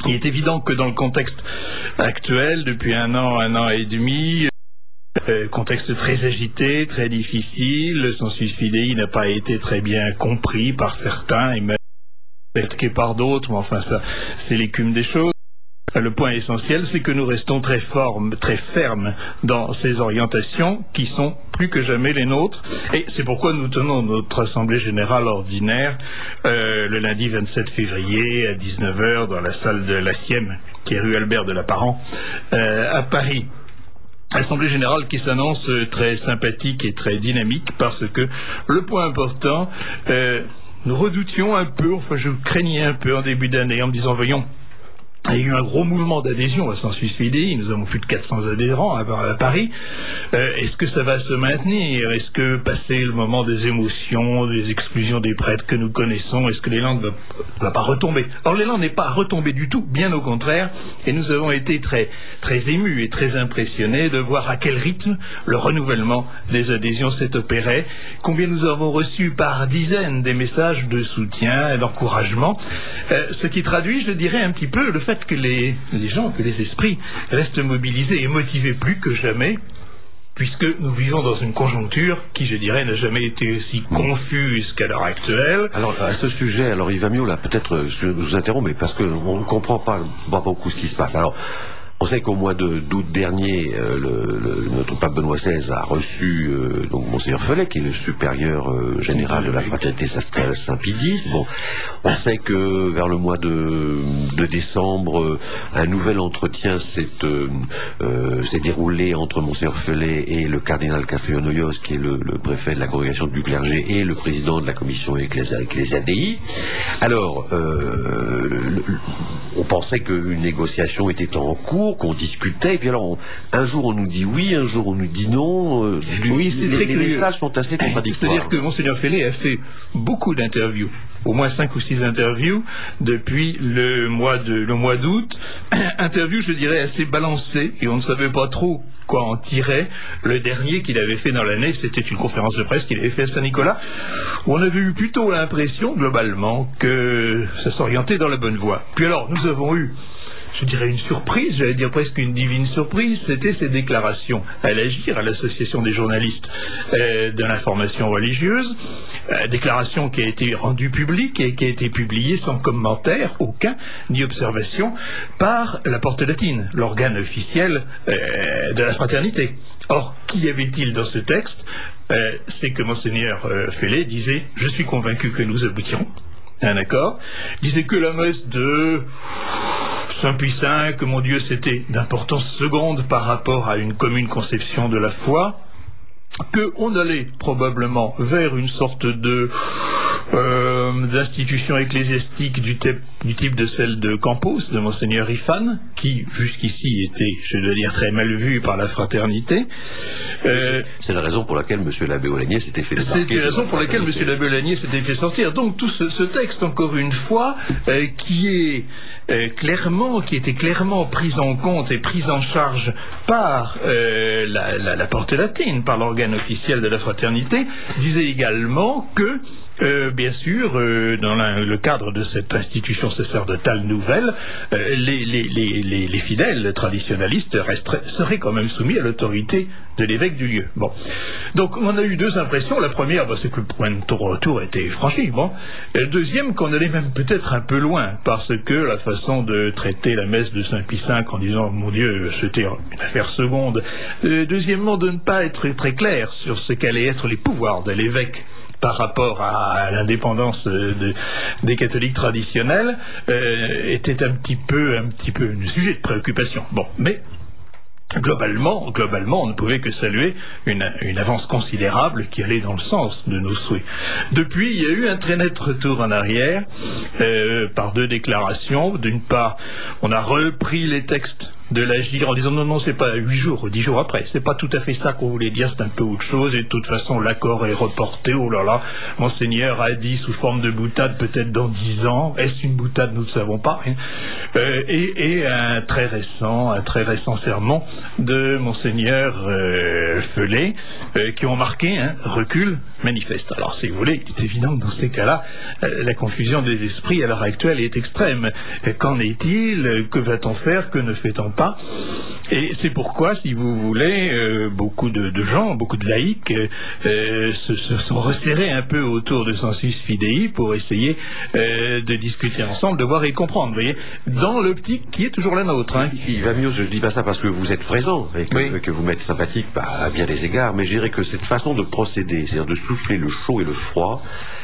Il est évident que dans le contexte actuel, depuis un an et demi, contexte très agité, très difficile, le sensus fidei n'a pas été très bien compris par certains et même attaqué par d'autres, mais enfin ça, c'est l'écume des choses. Le point essentiel, c'est que nous restons très fermes dans ces orientations qui sont plus que jamais les nôtres. Et c'est pourquoi nous tenons notre Assemblée Générale ordinaire le lundi 27 février à 19 h dans la salle de la Sième, qui est rue Albert de Lapparent, à Paris. Assemblée Générale qui s'annonce très sympathique et très dynamique parce que le point important, nous redoutions un peu, enfin je craignais un peu en début d'année en me disant, voyons, il y a eu un gros mouvement d'adhésion à Sensus Fidei, nous avons plus de 400 adhérents à Paris. Est-ce que ça va se maintenir? Est-ce que, passé le moment des émotions, des exclusions des prêtres que nous connaissons, est-ce que l'élan ne va pas retomber? Or, l'élan n'est pas retombé du tout, bien au contraire, et nous avons été très, très émus et très impressionnés de voir à quel rythme le renouvellement des adhésions s'est opéré, combien nous avons reçu par dizaines des messages de soutien et d'encouragement, ce qui traduit, je dirais, un petit peu le fait que les gens, que les esprits restent mobilisés et motivés plus que jamais, puisque nous vivons dans une conjoncture qui, je dirais, n'a jamais été aussi confuse qu'à l'heure actuelle. Alors, à ce sujet, il va mieux, là, peut-être, je vous interromps, mais parce qu'on ne comprend pas beaucoup ce qui se passe. Alors, on sait qu'au mois d'août dernier, notre pape Benoît XVI a reçu donc Monseigneur Felet, qui est le supérieur général de la fraternité Saint-Pidis. Bon, on sait que vers le mois de décembre, un nouvel entretien s'est déroulé entre Monseigneur Felet et le cardinal Castellonoyos, qui est le préfet de la congrégation du clergé et le président de la commission Ecclesia Dei. Alors, on pensait qu'une négociation était en cours, qu'on discutait, et puis alors un jour on nous dit oui, un jour on nous dit non. Oui, c'est très curieux. Les messages sont assez contradictoires. C'est-à-dire que Monseigneur Felet a fait beaucoup d'interviews, au moins 5 ou 6 interviews depuis le mois d'août. Interviews, je dirais, assez balancées, et on ne savait pas trop quoi en tirer. Le dernier qu'il avait fait dans l'année, c'était une conférence de presse qu'il avait fait à Saint-Nicolas, où on avait eu plutôt l'impression, globalement, que ça s'orientait dans la bonne voie. Puis alors, nous avons eu, je dirais, une surprise, j'allais dire presque une divine surprise, c'était ces déclarations à l'Agir, à l'Association des journalistes de l'information religieuse, déclaration qui a été rendue publique et qui a été publiée sans commentaire aucun, ni observation, par la Porte Latine, l'organe officiel de la fraternité. Or, qu'y avait-il dans ce texte? C'est que Monseigneur Felet disait « Je suis convaincu que nous aboutirons ». Un accord, disait que la messe de Saint-Pie V, que mon Dieu, c'était d'importance seconde par rapport à une commune conception de la foi, qu'on allait probablement vers une sorte d'institution ecclésiastique du type de celle de Campos, de Monseigneur Ifan, qui jusqu'ici était, je dois dire, très mal vu par la fraternité. C'est la raison pour laquelle M. l'abbé Olagnier s'était fait sortir. C'est la raison pour laquelle M. l'abbé Olagnier s'était fait sortir. Donc tout ce texte, encore une fois, qui était clairement pris en compte et pris en charge par la Porte Latine, par l'organe officiel de la fraternité, disait également que bien sûr, dans le cadre de cette institution sacerdotale nouvelle, les fidèles traditionnalistes seraient quand même soumis à l'autorité de l'évêque du lieu. Bon. Donc on a eu deux impressions. La première, c'est que le point de retour était franchi. Bon. Et la deuxième, qu'on allait même peut-être un peu loin, parce que la façon de traiter la messe de Saint-Pie V en disant, mon Dieu, c'était une affaire seconde. Deuxièmement, de ne pas être très clair sur ce qu'allaient être les pouvoirs de l'évêque par rapport à l'indépendance des catholiques traditionnels, était un petit peu un sujet de préoccupation. Bon, mais globalement, on ne pouvait que saluer une avance considérable qui allait dans le sens de nos souhaits. Depuis, il y a eu un très net retour en arrière par deux déclarations. D'une part, on a repris les textes de l'agir en disant non, c'est pas 8 jours ou 10 jours après, c'est pas tout à fait ça qu'on voulait dire, c'est un peu autre chose, et de toute façon l'accord est reporté, oh là là, Monseigneur a dit sous forme de boutade peut-être dans 10 ans, est-ce une boutade, nous ne savons pas, hein. Et un très récent sermon de Monseigneur Felet, qui ont marqué un recul manifeste. Alors si vous voulez, c'est évident que dans ces cas-là, la confusion des esprits à l'heure actuelle est extrême. Qu'en est-il? Que va-t-on faire? Que ne fait-on pas? Et c'est pourquoi, si vous voulez, beaucoup de gens, beaucoup de laïcs se sont resserrés un peu autour de Sensus Fidei pour essayer de discuter ensemble, de voir et comprendre, vous voyez, dans l'optique qui est toujours la nôtre. Hein. Il va mieux, je ne dis pas ça parce que vous êtes présent et que vous m'êtes sympathique à bien des égards, mais je dirais que cette façon de procéder, c'est-à-dire de souffler le chaud et le froid,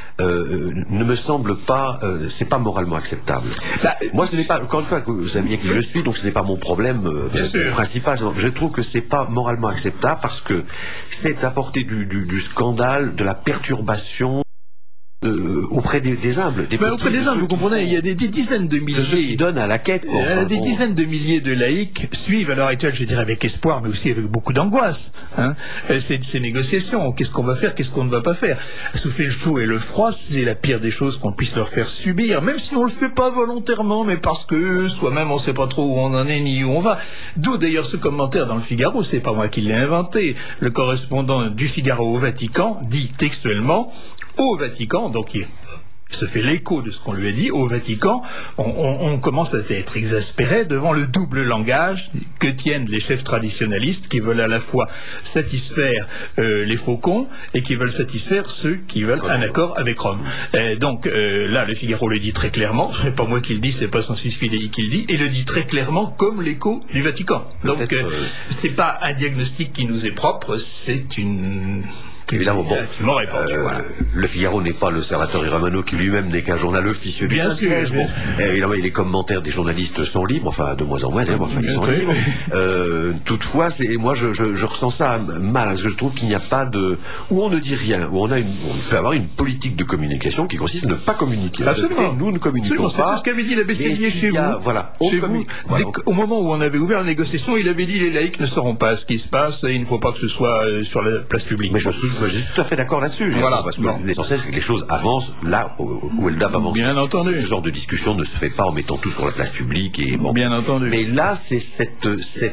ne me semble pas, c'est pas moralement acceptable. Moi, ce n'est pas, encore une fois, vous saviez qui je suis, donc ce n'est pas mon problème principal. Je trouve que c'est pas moralement acceptable parce que c'est apporter du scandale, de la perturbation auprès des humbles. Auprès des humbles, vous comprenez, il y a des dizaines de milliers. Ceux qui donnent à la quête. Des dizaines de milliers de laïcs suivent à l'heure actuelle, je dirais avec espoir, mais aussi avec beaucoup d'angoisse, hein, ces négociations. Qu'est-ce qu'on va faire, qu'est-ce qu'on ne va pas faire? Souffler le chaud et le froid, c'est la pire des choses qu'on puisse leur faire subir, même si on le fait pas volontairement, mais parce que soi-même on sait pas trop où on en est ni où on va. D'où d'ailleurs ce commentaire dans le Figaro, c'est pas moi qui l'ai inventé. Le correspondant du Figaro au Vatican dit textuellement: au Vatican, donc il se fait l'écho de ce qu'on lui a dit, au Vatican, on commence à être exaspéré devant le double langage que tiennent les chefs traditionnalistes qui veulent à la fois satisfaire les faucons et qui veulent satisfaire ceux qui veulent un accord avec Rome. Donc là, le Figaro le dit très clairement, c'est pas moi qui le dis, c'est pas Sensus Fidei qui le dit, et le dit très clairement comme l'écho du Vatican. Donc c'est pas un diagnostic qui nous est propre, c'est une... Évidemment, bon, voilà. Le Figaro n'est pas l'Osservatore Romano qui lui-même n'est qu'un journal officieux du Saint-Siège. Bon, évidemment, les commentaires des journalistes sont libres, enfin de moins en moins, enfin ils sont libres. Toutefois, moi je ressens ça mal, parce que je trouve qu'il n'y a pas de... où on ne dit rien, où on peut avoir une politique de communication qui consiste à ne pas communiquer. Absolument. Nous ne communiquons pas. C'est ce qu'avait dit l'abbé Séguier chez vous. Voilà, au moment où on avait ouvert la négociation, il avait dit les laïcs ne sauront pas ce qui se passe et il ne faut pas que ce soit sur la place publique. Mais je suis tout à fait d'accord là-dessus. Voilà, parce que l'essentiel, c'est que les choses avancent là où elles doivent avancer. Bien entendu. Ce genre de discussion ne se fait pas en mettant tout sur la place publique. Et bon. Bien entendu. Mais là, c'est cette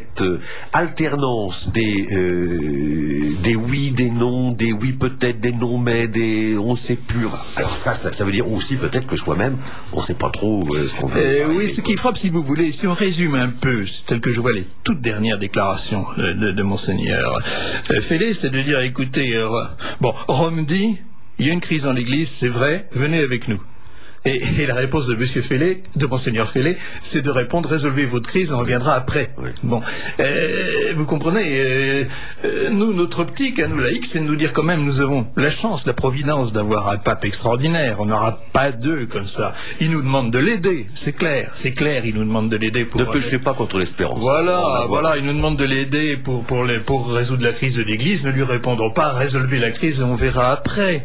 alternance des oui, des non, des oui peut-être, des non mais, des on ne sait plus. Alors ça veut dire aussi peut-être que soi-même, on ne sait pas trop ce qu'on veut. Oui, ce qui frappe, si vous voulez, si on résume un peu, tel que je vois les toutes dernières déclarations de Monseigneur Felet, c'est de dire, écoutez, Rome dit, il y a une crise dans l'Église, c'est vrai, venez avec nous. Et la réponse de Monsieur Felet, de Monseigneur Felet, c'est de répondre: résolvez votre crise, on reviendra après. Oui. Bon, vous comprenez, nous, notre optique, à nous laïcs, c'est de nous dire quand même, nous avons la chance, la providence d'avoir un pape extraordinaire. On n'aura pas deux comme ça. Il nous demande de l'aider, c'est clair, il nous demande de l'aider pour... Ne péchez pas contre l'espérance. Voilà, il nous demande de l'aider pour résoudre la crise de l'Église. Ne lui répondons pas: résolvez la crise et on verra après.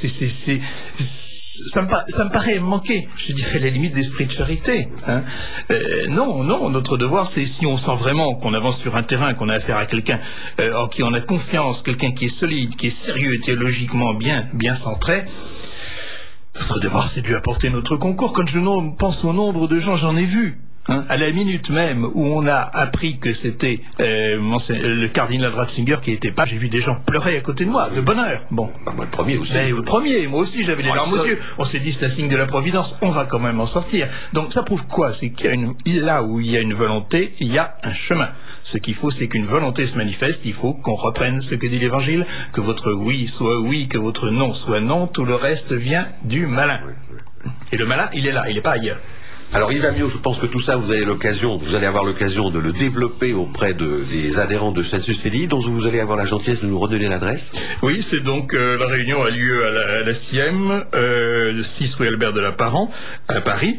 Ça me paraît manquer, je dirais, la limite d'esprit de charité. Hein. Non, notre devoir, c'est, si on sent vraiment qu'on avance sur un terrain, qu'on a affaire à quelqu'un en qui on a confiance, quelqu'un qui est solide, qui est sérieux, théologiquement bien centré, notre devoir, c'est de lui apporter notre concours. Quand je pense au nombre de gens, j'en ai vu. Hein, à la minute même où on a appris que c'était le cardinal Ratzinger qui était pas, j'ai vu des gens pleurer à côté de moi, de bonheur. Bon, moi le premier aussi. Moi aussi j'avais les larmes aux yeux. On s'est dit, c'est un signe de la providence, on va quand même en sortir. Donc ça prouve quoi? C'est qu'il y a là où il y a une volonté, il y a un chemin. Ce qu'il faut, c'est qu'une volonté se manifeste. Il faut qu'on reprenne ce que dit l'Évangile, que votre oui soit oui, que votre non soit non. Tout le reste vient du malin. Et le malin, il est là, il n'est pas ailleurs. Alors il va mieux, je pense que tout ça, vous allez avoir l'occasion de le développer auprès des adhérents de Sensus Fidei, dont vous allez avoir la gentillesse de nous redonner l'adresse. Oui, c'est donc la réunion a lieu à la SIEM, 6 rue Albert de la Parent, à Paris,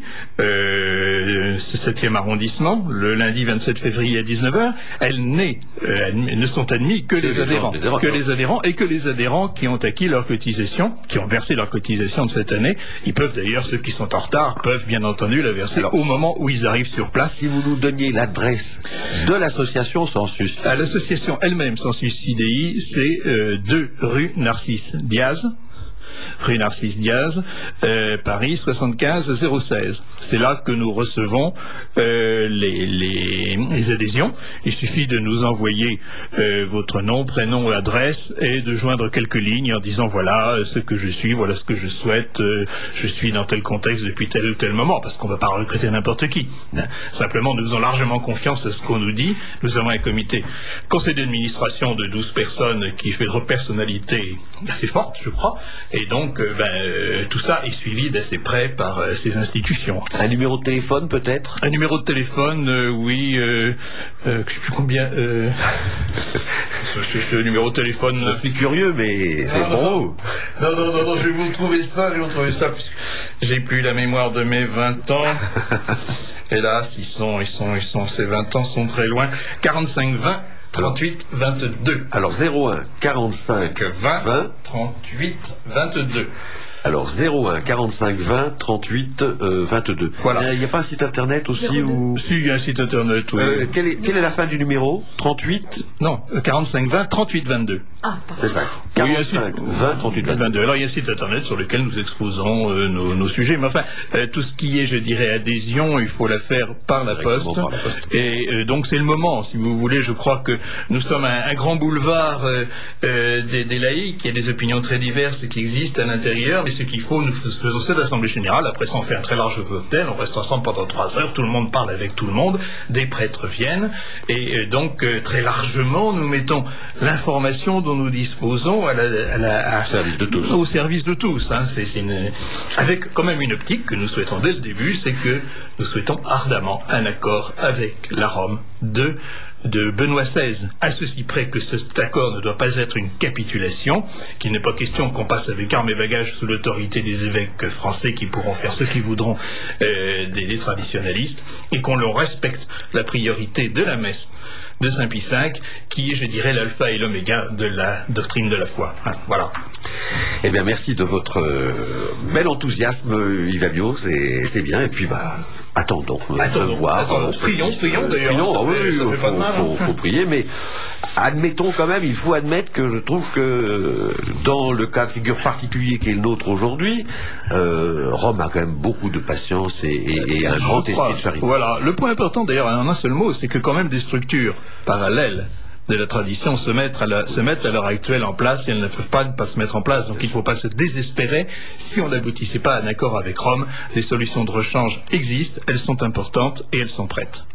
7e arrondissement, le lundi 27 février à 19h. Elles ne sont admis que les adhérents, et que les adhérents qui ont acquis leur cotisation, qui ont versé leur cotisation de cette année. Ils peuvent d'ailleurs, ceux qui sont en retard, peuvent bien entendu la verser versée Alors, au moment où ils arrivent sur place. Si vous nous donniez l'adresse de l'association Sensus. L'association elle-même, Sensus IDI, c'est 2 rue Narcisse Diaz. Rue Narcisse Diaz, Paris 75 016. C'est là que nous recevons les adhésions. Il suffit de nous envoyer votre nom, prénom, adresse et de joindre quelques lignes en disant voilà ce que je suis, voilà ce que je souhaite, je suis dans tel contexte depuis tel ou tel moment, parce qu'on ne va pas recruter n'importe qui. Simplement, nous faisons largement confiance à ce qu'on nous dit. Nous avons un conseil d'administration de 12 personnes qui fait de personnalité assez forte, je crois, et donc tout ça est suivi d'assez près par ces institutions. Un numéro de téléphone peut-être? Un numéro de téléphone, oui, je ne sais plus combien. Ce numéro de téléphone. Je suis curieux, mais c'est bon. Non, je vais vous trouver ça, puisque j'ai plus la mémoire de mes 20 ans. Hélas, ces 20 ans sont très loin. 45 20 38 22. Alors 01 45 20 38 22. Alors 01 45 20 38 22. Voilà. Il n'y a pas un site internet aussi ou... Si, il y a un site internet, oui. Quelle est la fin du numéro? 38? Non, 45 20 38 22. Ah, c'est ça. 45 20 38 22. Alors il y a un site internet sur lequel nous exposons nos sujets, mais enfin tout ce qui est, je dirais, adhésion, il faut la faire par la poste. Et donc c'est le moment, si vous voulez. Je crois que nous sommes un grand boulevard des laïcs. Il y a des opinions très diverses qui existent à l'intérieur, mais ce qu'il faut, nous faisons cette assemblée générale. Après ça, on fait un très large cocktail, on reste ensemble pendant 3 heures, tout le monde parle avec tout le monde, des prêtres viennent, et donc très largement, nous mettons l'information dont nous disposons au service de tous. Hein. Avec quand même une optique que nous souhaitons dès le début, c'est que nous souhaitons ardemment un accord avec la Rome de Benoît XVI, à ceci près que cet accord ne doit pas être une capitulation, qu'il n'est pas question qu'on passe avec armes et bagages sous l'autorité des évêques français qui pourront faire ce qu'ils voudront des traditionalistes, et qu'on leur respecte la priorité de la messe de Saint Pie V, qui est, je dirais, l'alpha et l'oméga de la doctrine de la foi. Hein, voilà. Eh bien, merci de votre bel enthousiasme, Yves Amiot, c'est bien, et puis attendons voir. Prions d'ailleurs. Faut prier, mais admettons quand même, il faut admettre que je trouve que dans le cas de figure particulier qui est le nôtre aujourd'hui, Rome a quand même beaucoup de patience et un grand esprit de charité. Voilà, le point important d'ailleurs en un seul mot, c'est que quand même des structures parallèles de la tradition se mettent à l'heure actuelle en place, et elles ne peuvent pas ne pas se mettre en place. Donc il ne faut pas se désespérer. Si on n'aboutissait pas à un accord avec Rome, les solutions de rechange existent, elles sont importantes et elles sont prêtes.